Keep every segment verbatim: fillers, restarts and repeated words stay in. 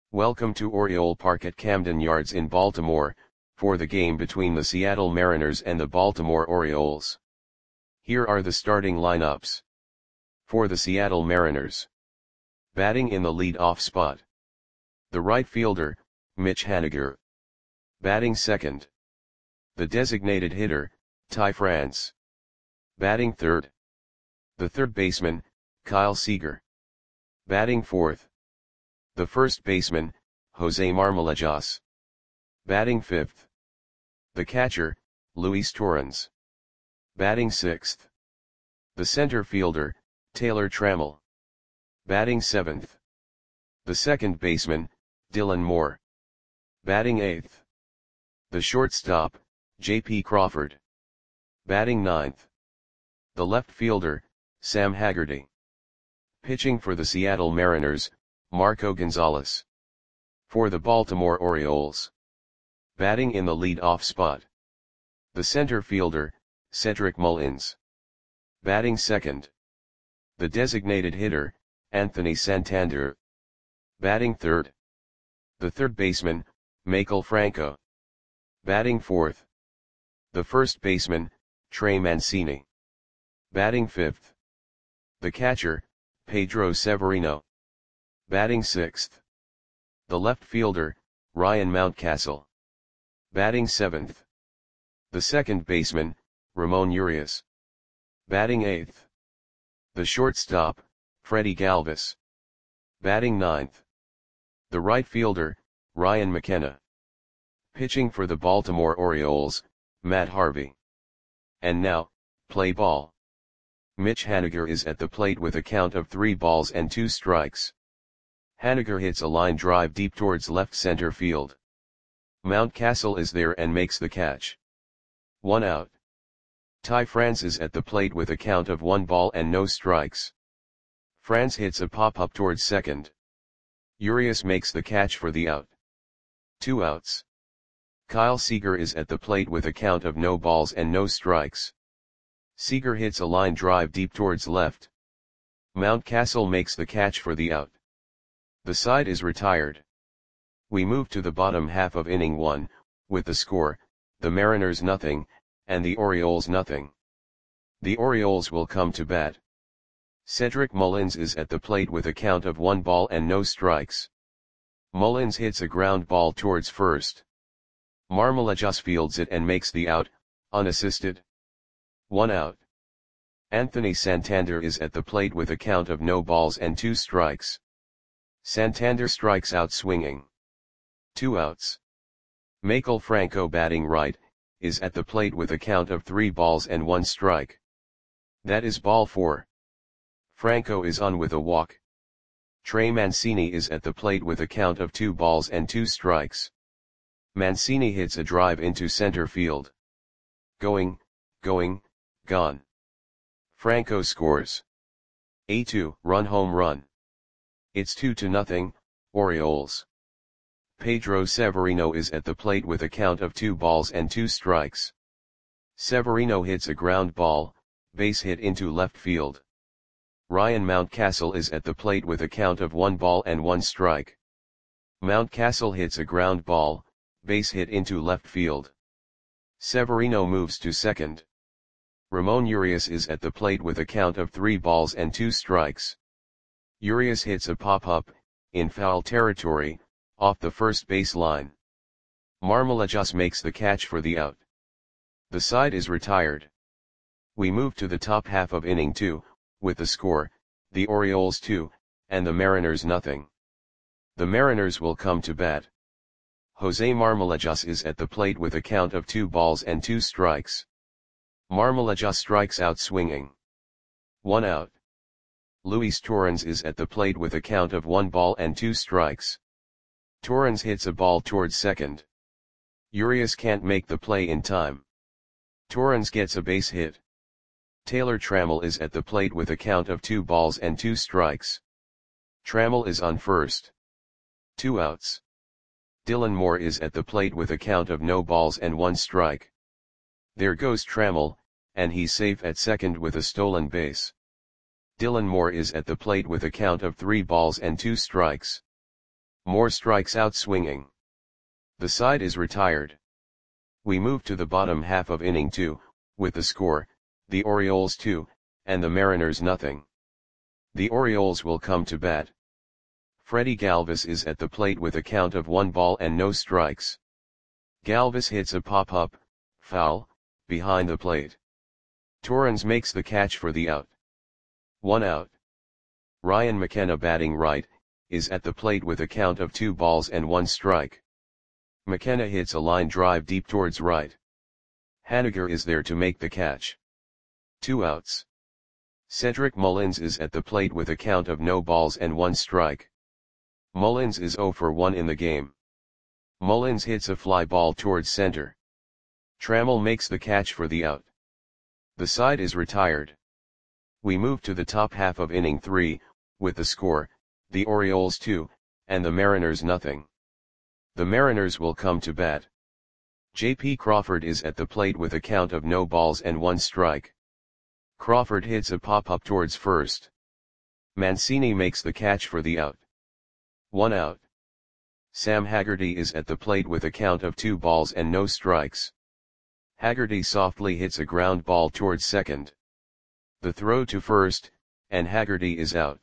Welcome to Oriole Park at Camden Yards in Baltimore, for the game between the Seattle Mariners and the Baltimore Orioles. Here are the starting lineups. For the Seattle Mariners. Batting in the lead-off spot. The right fielder, Mitch Haniger. Batting second. The designated hitter, Ty France. Batting third. The third baseman, Kyle Seager. Batting fourth. The first baseman, Jose Marmolejos. Batting fifth. The catcher, Luis Torrens. Batting sixth. The center fielder, Taylor Trammell. Batting seventh. The second baseman, Dylan Moore. Batting eighth. The shortstop, J P Crawford. Batting ninth. The left fielder, Sam Haggerty. Pitching for the Seattle Mariners, Marco Gonzalez. For the Baltimore Orioles. Batting in the lead-off spot. The center fielder, Cedric Mullins. Batting second. The designated hitter, Anthony Santander. Batting third. The third baseman, Maikel Franco. Batting fourth. The first baseman, Trey Mancini. Batting fifth. The catcher, Pedro Severino. Batting sixth. The left fielder, Ryan Mountcastle. Batting seventh. The second baseman, Ramon Urias. Batting eighth. The shortstop, Freddie Galvis. Batting ninth. The right fielder, Ryan McKenna. Pitching for the Baltimore Orioles, Matt Harvey. And now, play ball. Mitch Haniger is at the plate with a count of three balls and two strikes. Haniger hits a line drive deep towards left center field. Mountcastle is there and makes the catch. One out. Ty France is at the plate with a count of one ball and no strikes. France hits a pop-up towards second. Urias makes the catch for the out. Two outs. Kyle Seager is at the plate with a count of no balls and no strikes. Seager hits a line drive deep towards left. Mountcastle makes the catch for the out. The side is retired. We move to the bottom half of inning one, with the score, the Mariners nothing, and the Orioles nothing. The Orioles will come to bat. Cedric Mullins is at the plate with a count of one ball and no strikes. Mullins hits a ground ball towards first. Marmolejos fields it and makes the out, unassisted. One out. Anthony Santander is at the plate with a count of no balls and two strikes. Santander strikes out swinging. Two outs. Maikel Franco batting right, is at the plate with a count of three balls and one strike. That is ball four. Franco is on with a walk. Trey Mancini is at the plate with a count of two balls and two strikes. Mancini hits a drive into center field. Going, going, gone. Franco scores. A two-run home run. It's two to nothing, Orioles. Pedro Severino is at the plate with a count of two balls and two strikes. Severino hits a ground ball, base hit into left field. Ryan Mountcastle is at the plate with a count of one ball and one strike. Mountcastle hits a ground ball, base hit into left field. Severino moves to second. Ramon Urias is at the plate with a count of three balls and two strikes. Urias hits a pop-up, in foul territory, off the first base line. Marmolejos makes the catch for the out. The side is retired. We move to the top half of inning two, with the score, the Orioles two, and the Mariners nothing. The Mariners will come to bat. Jose Marmolejos is at the plate with a count of two balls and two strikes. Marmolejos strikes out swinging. One out. Luis Torrens is at the plate with a count of one ball and two strikes. Torrens hits a ball towards second. Urias can't make the play in time. Torrens gets a base hit. Taylor Trammell is at the plate with a count of two balls and two strikes. Trammell is on first. Two outs. Dylan Moore is at the plate with a count of no balls and one strike. There goes Trammell, and he's safe at second with a stolen base. Dylan Moore is at the plate with a count of three balls and two strikes. Moore strikes out swinging. The side is retired. We move to the bottom half of inning two, with the score, the Orioles two, and the Mariners nothing. The Orioles will come to bat. Freddie Galvis is at the plate with a count of one ball and no strikes. Galvis hits a pop-up, foul, behind the plate. Torrens makes the catch for the out. One out. Ryan McKenna, batting right, is at the plate with a count of two balls and one strike. McKenna hits a line drive deep towards right. Haniger is there to make the catch. Two outs. Cedric Mullins is at the plate with a count of no balls and one strike. Mullins is oh for one in the game. Mullins hits a fly ball towards center. Trammell makes the catch for the out. The side is retired. We move to the top half of inning three, with the score, the Orioles two, and the Mariners nothing. The Mariners will come to bat. J P Crawford is at the plate with a count of no balls and one strike. Crawford hits a pop-up towards first. Mancini makes the catch for the out. One out. Sam Haggerty is at the plate with a count of two balls and no strikes. Haggerty softly hits a ground ball towards second. The throw to first, and Haggerty is out.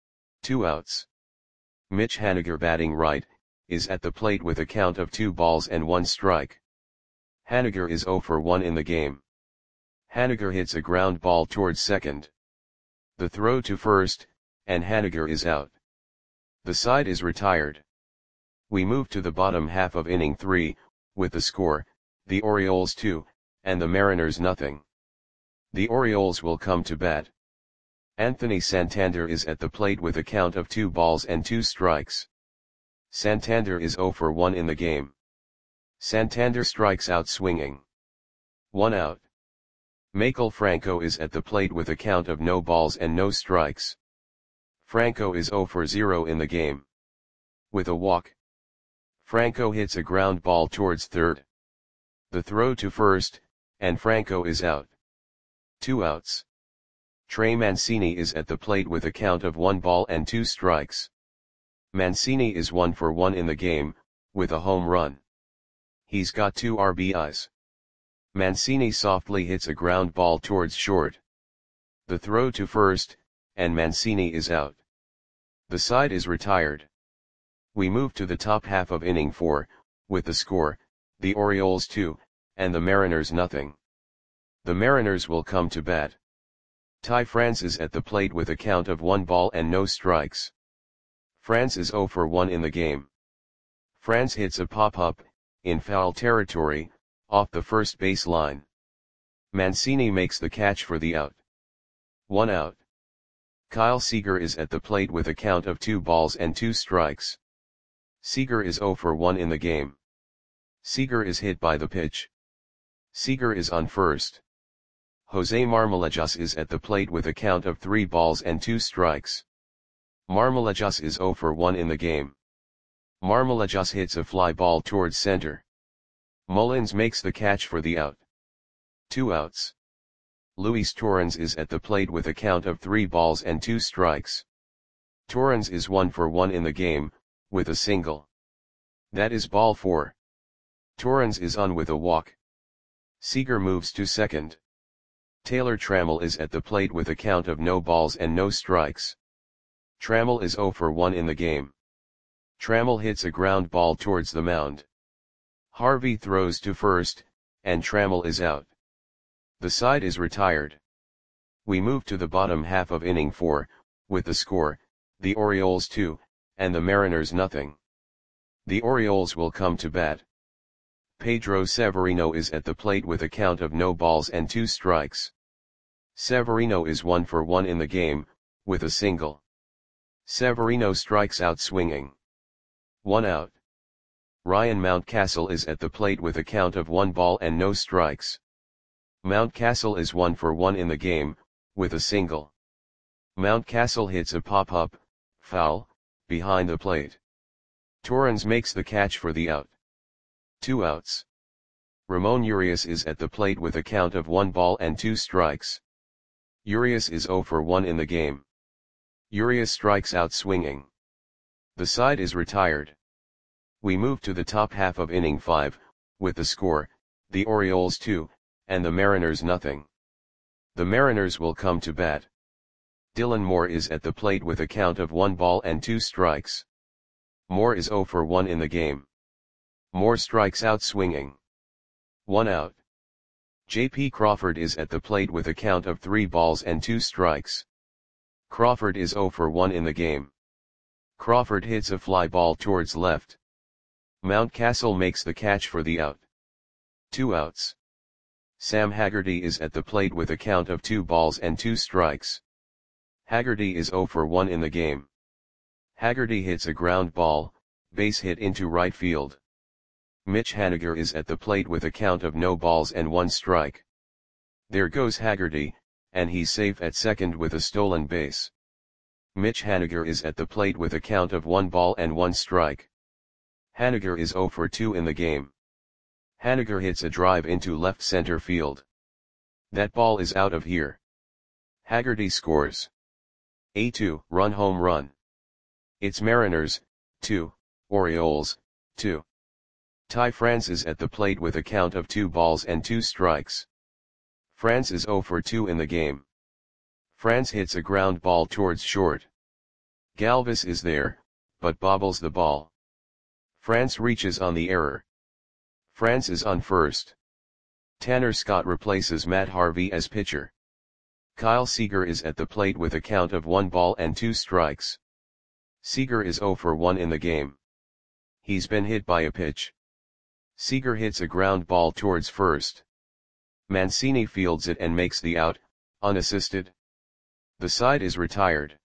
Two outs. Mitch Haniger, batting right, is at the plate with a count of two balls and one strike. Haniger is oh for one in the game. Haniger hits a ground ball towards second. The throw to first, and Haniger is out. The side is retired. We move to the bottom half of inning three, with the score, the Orioles two, and the Mariners nothing. The Orioles will come to bat. Anthony Santander is at the plate with a count of two balls and two strikes. Santander is oh for one in the game. Santander strikes out swinging. One out. Maikel Franco is at the plate with a count of no balls and no strikes. Franco is oh for zero in the game. With a walk. Franco hits a ground ball towards third. The throw to first, and Franco is out. Two outs. Trey Mancini is at the plate with a count of one ball and two strikes. Mancini is one for one in the game, with a home run. He's got two R B Is. Mancini softly hits a ground ball towards short. The throw to first, and Mancini is out. The side is retired. We move to the top half of inning four, with the score, the Orioles two, and the Mariners nothing. The Mariners will come to bat. Ty France is at the plate with a count of one ball and no strikes. France is oh for one in the game. France hits a pop-up, in foul territory, off the first base line. Mancini makes the catch for the out. One out. Kyle Seager is at the plate with a count of two balls and two strikes. Seager is oh for one in the game. Seager is hit by the pitch. Seager is on first. Jose Marmolejas is at the plate with a count of three balls and two strikes. Marmolejas is oh for one in the game. Marmolejas hits a fly ball towards center. Mullins makes the catch for the out. Two outs. Luis Torrens is at the plate with a count of three balls and two strikes. Torrens is one for one in the game, with a single. That is ball four. Torrens is on with a walk. Seager moves to second. Taylor Trammell is at the plate with a count of no balls and no strikes. Trammell is oh for one in the game. Trammell hits a ground ball towards the mound. Harvey throws to first, and Trammell is out. The side is retired. We move to the bottom half of inning four, with the score, the Orioles two, and the Mariners nothing. The Orioles will come to bat. Pedro Severino is at the plate with a count of no balls and two strikes. Severino is one for one in the game, with a single. Severino strikes out swinging. One out. Ryan Mountcastle is at the plate with a count of one ball and no strikes. Mountcastle is one for one in the game, with a single. Mountcastle hits a pop-up, foul, behind the plate. Torrens makes the catch for the out. Two outs. Ramon Urias is at the plate with a count of one ball and two strikes. Urias is oh for one in the game. Urias strikes out swinging. The side is retired. We move to the top half of inning five, with the score, the Orioles two, and the Mariners nothing. The Mariners will come to bat. Dylan Moore is at the plate with a count of one ball and two strikes. Moore is oh for one in the game. Moore strikes out swinging. One out. J P Crawford is at the plate with a count of three balls and two strikes. Crawford is oh for one in the game. Crawford hits a fly ball towards left. Mountcastle makes the catch for the out. Two outs. Sam Haggerty is at the plate with a count of two balls and two strikes. Haggerty is oh for one in the game. Haggerty hits a ground ball, base hit into right field. Mitch Haniger is at the plate with a count of no balls and one strike. There goes Haggerty, and he's safe at second with a stolen base. Mitch Haniger is at the plate with a count of one ball and one strike. Haniger is oh for two in the game. Haniger hits a drive into left center field. That ball is out of here. Haggerty scores. A two run home run. It's Mariners, two, Orioles, two. Ty France is at the plate with a count of two balls and two strikes. France is oh for two in the game. France hits a ground ball towards short. Galvis is there, but bobbles the ball. France reaches on the error. France is on first. Tanner Scott replaces Matt Harvey as pitcher. Kyle Seager is at the plate with a count of one ball and two strikes. Seager is oh for one in the game. He's been hit by a pitch. Seager hits a ground ball towards first. Mancini fields it and makes the out, unassisted. The side is retired.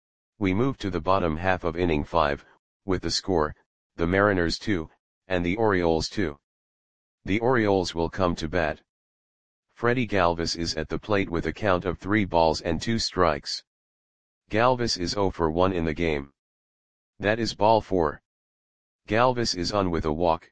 We move to the bottom half of inning five, with the score, the Mariners two, and the Orioles two. The Orioles will come to bat. Freddie Galvis is at the plate with a count of three balls and two strikes. Galvis is oh for one in the game. That is ball four. Galvis is on with a walk.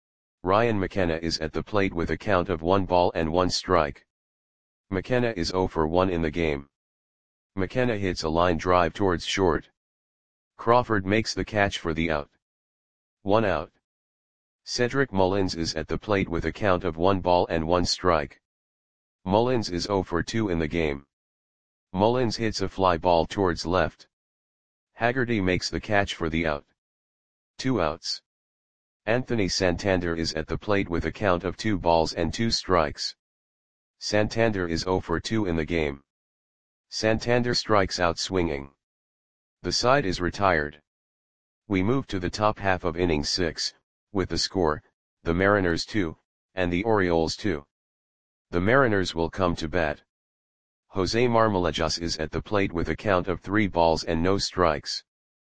Ryan McKenna is at the plate with a count of one ball and one strike. McKenna is oh for one in the game. McKenna hits a line drive towards short. Crawford makes the catch for the out. One out. Cedric Mullins is at the plate with a count of one ball and one strike. Mullins is oh for two in the game. Mullins hits a fly ball towards left. Haggerty makes the catch for the out. Two outs. Anthony Santander is at the plate with a count of two balls and two strikes. Santander is oh for two in the game. Santander strikes out swinging. The side is retired. We move to the top half of inning six, with the score, the Mariners two, and the Orioles two. The Mariners will come to bat. Jose Marmolejos is at the plate with a count of three balls and no strikes.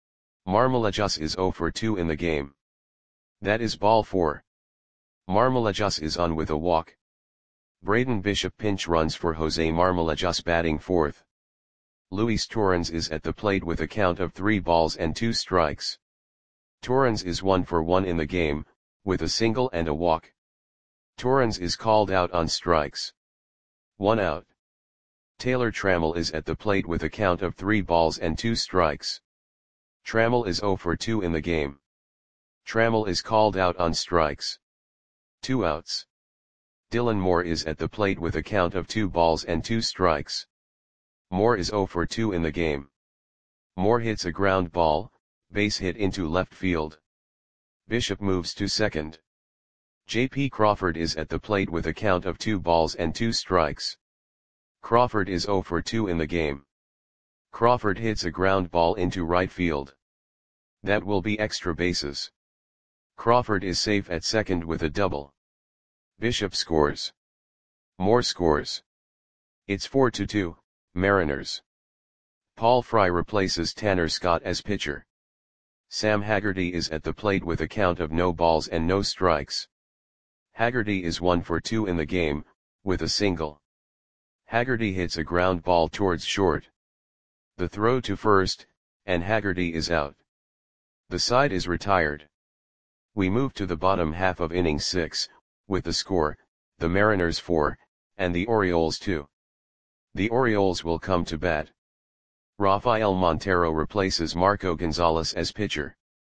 Marmolejos is oh for two in the game. That is ball four. Marmolejos is on with a walk. Braden Bishop pinch runs for Jose Marmolejos batting fourth. Luis Torrens is at the plate with a count of three balls and two strikes. Torrens is one for one in the game, with a single and a walk. Torrens is called out on strikes. One out. Taylor Trammell is at the plate with a count of three balls and two strikes. Trammell is oh for two in the game. Trammell is called out on strikes. Two outs. Dylan Moore is at the plate with a count of two balls and two strikes. Moore is oh for two in the game. Moore hits a ground ball, base hit into left field. Bishop moves to second. J P Crawford is at the plate with a count of two balls and two strikes. Crawford is oh for two in the game. Crawford hits a ground ball into right field. That will be extra bases. Crawford is safe at second with a double. Bishop scores. Moore scores. It's four to two, Mariners. Paul Fry replaces Tanner Scott as pitcher. Sam Haggerty is at the plate with a count of no balls and no strikes. Haggerty is one for two in the game, with a single. Haggerty hits a ground ball towards short. The throw to first, and Haggerty is out. The side is retired. We move to the bottom half of inning six, with the score, the Mariners four, and the Orioles two. The Orioles will come to bat. Rafael Montero replaces Marco Gonzalez as pitcher.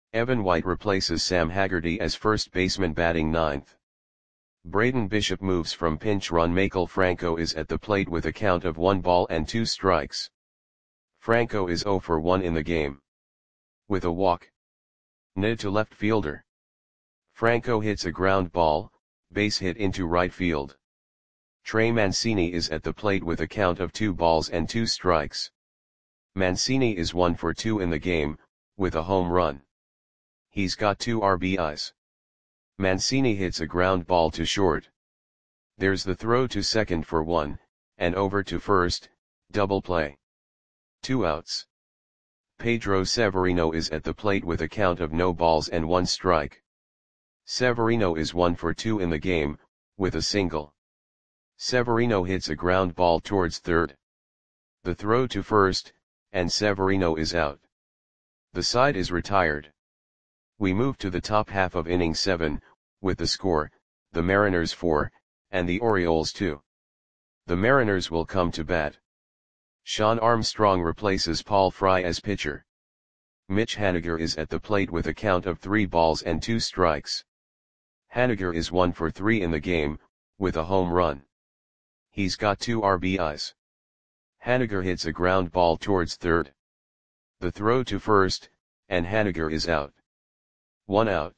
Evan White replaces Sam Haggerty as first baseman batting ninth. Braden Bishop moves from pinch run. Michael Franco is at the plate with a count of one ball and two strikes. Franco is zero for one in the game. With a walk. Ned to left fielder. Franco hits a ground ball, base hit into right field. Trey Mancini is at the plate with a count of two balls and two strikes. Mancini is one for two in the game, with a home run. He's got two R B Is. Mancini hits a ground ball to short. There's the throw to second for one, and over to first, double play. Two outs. Pedro Severino is at the plate with a count of no balls and one strike. Severino is one for two in the game, with a single. Severino hits a ground ball towards third. The throw to first, and Severino is out. The side is retired. We move to the top half of inning seven, with the score, the Mariners four, and the Orioles two. The Mariners will come to bat. Sean Armstrong replaces Paul Fry as pitcher. Mitch Haniger is at the plate with a count of three balls and two strikes. Haniger is one for three in the game, with a home run. He's got two R B Is. Haniger hits a ground ball towards third. The throw to first, and Haniger is out. One out.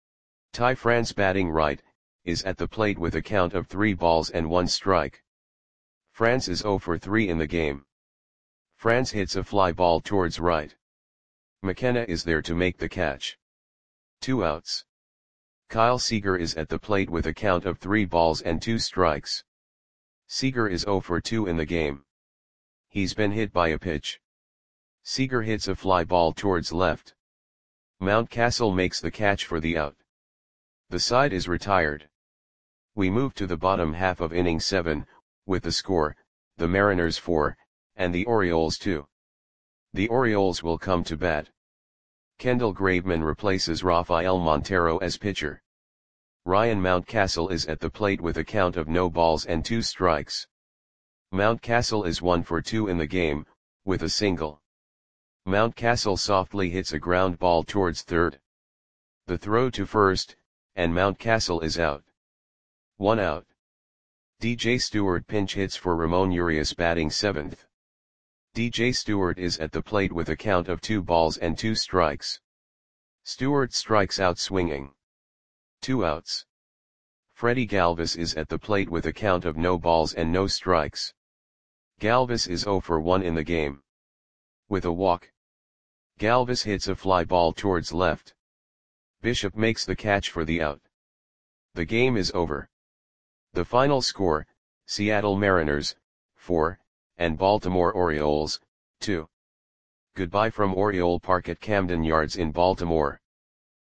Ty France batting right, is at the plate with a count of three balls and one strike. France is zero for three in the game. France hits a fly ball towards right. McKenna is there to make the catch. Two outs. Kyle Seager is at the plate with a count of three balls and two strikes. Seager is zero for two in the game. He's been hit by a pitch. Seager hits a fly ball towards left. Mountcastle makes the catch for the out. The side is retired. We move to the bottom half of inning seven, with the score, the Mariners four, and the Orioles two. The Orioles will come to bat. Kendall Graveman replaces Rafael Montero as pitcher. Ryan Mountcastle is at the plate with a count of no balls and two strikes. Mountcastle is one for two in the game, with a single. Mountcastle softly hits a ground ball towards third. The throw to first, and Mountcastle is out. One out. D J Stewart pinch hits for Ramon Urias batting seventh. D J Stewart is at the plate with a count of two balls and two strikes. Stewart strikes out swinging. Two outs. Freddie Galvis is at the plate with a count of no balls and no strikes. Galvis is zero for one in the game. With a walk. Galvis hits a fly ball towards left. Bishop makes the catch for the out. The game is over. The final score, Seattle Mariners, four, and Baltimore Orioles, two. Goodbye from Oriole Park at Camden Yards in Baltimore.